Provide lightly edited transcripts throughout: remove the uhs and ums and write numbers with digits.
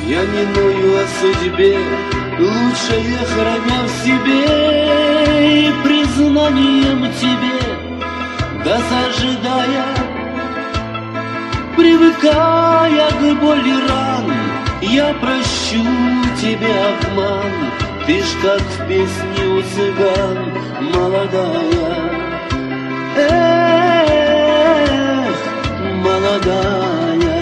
Я не ною о судьбе, лучшее храня в себе, и признанием тебе, да зажидая, привыкая к боли ран, я прощу тебе обман. Ты ж как в песне у цыган, молодая. Эх, молодая.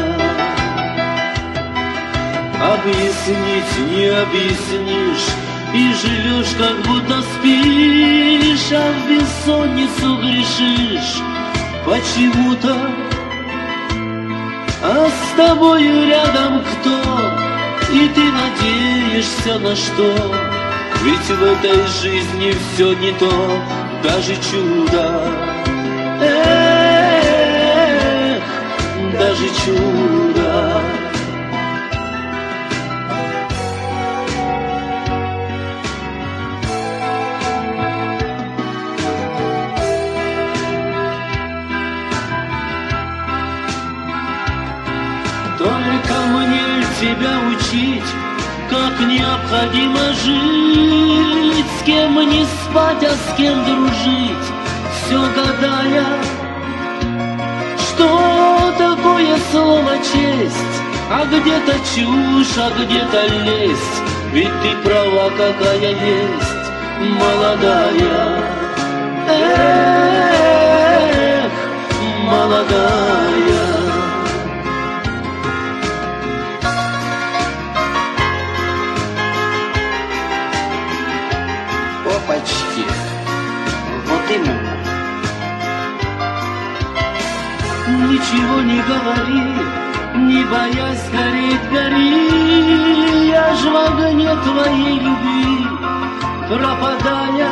Объяснить не объяснишь, и живешь, как будто спишь, а в бессонницу грешишь почему-то. А с тобою рядом кто? И ты надеешься на что? Ведь в этой жизни все не то, даже чудо. Эх, даже чудо. Только мне тебя учить, как необходимо жить, с кем не спать, а с кем дружить, все гадая, что такое слово честь, а где-то чушь, а где-то лесть, ведь ты права, какая есть, молодая. Эх, молодая. Опачки, вот именно. Ничего не говори, не боясь гореть, гори. Я ж в огне твоей любви, пропадая,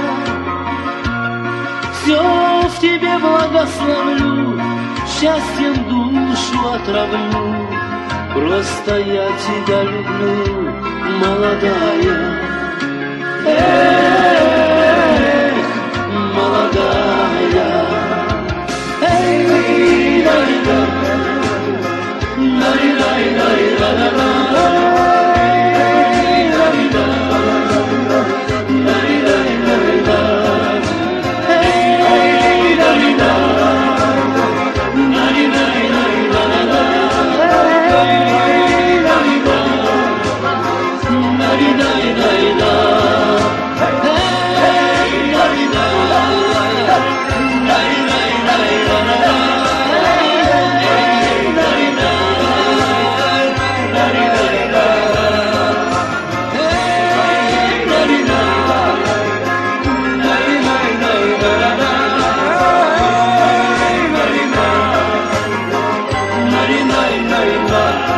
все в тебе благословлю, счастьем душу отравлю. Просто я тебя люблю, молодая. Эх, молодая. Эй, да-да-да, да-да-да-да-да-да. Marina,